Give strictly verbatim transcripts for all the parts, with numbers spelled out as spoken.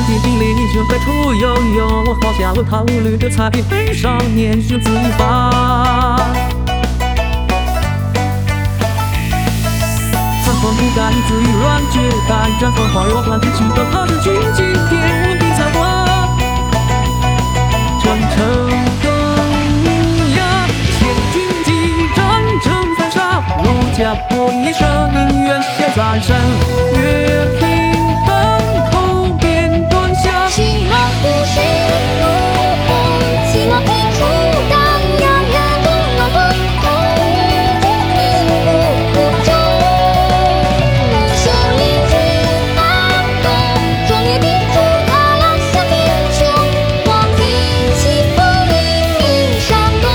地地里你就该出悠悠，我好像我桃绿的彩绘少年学自发。残风不敢自语乱绝代，绽放花若乱，去到他的军经典文笔才华。传承东亚，千军击战成三杀，如家破一生宁愿写三生，乐平当头便断下。 西马不是怒风，西马平出荡漾，远东南风，空与君命不苦衷。猛兽引军南东，壮烈兵出他两下贫穷，黄庭起伏黎明山东。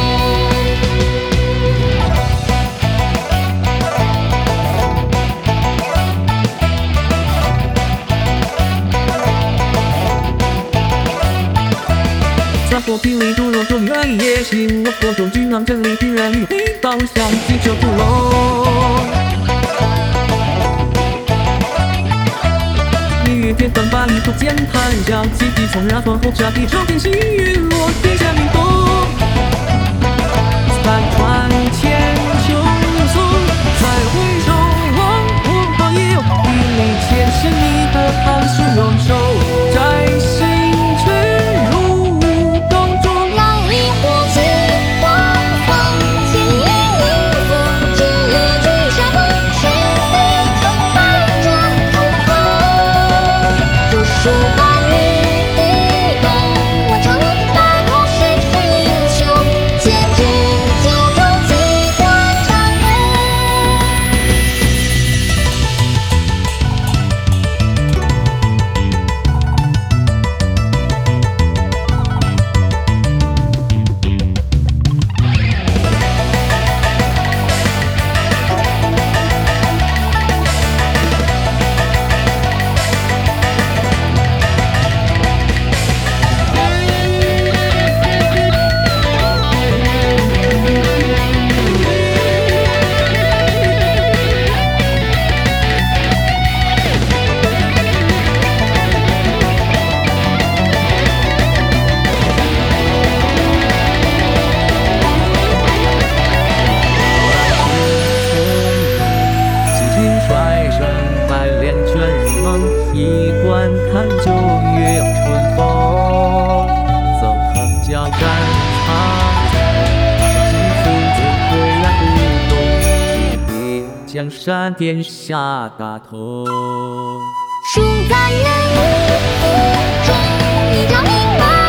在火拼里独若中原野行，我火中军囊真理平然与黑刀相击这屠龙。明月天翻把一头剑弹将，几滴从然风后下地朝天星陨落，天下明东。残船千秋松，再回首望我方也有一里前世你的汉室荣寿，摘星辰入无洞中。浪里火起黄风，千里迎风，只一句山风，是非成败转途风。如书半日地动，万场路白头谁是英雄？千军九州几关长空。一观看九月春风，走藤交战场，金斧子岿然不动，一别江山天下大同。 书在人物腹中，一朝明白。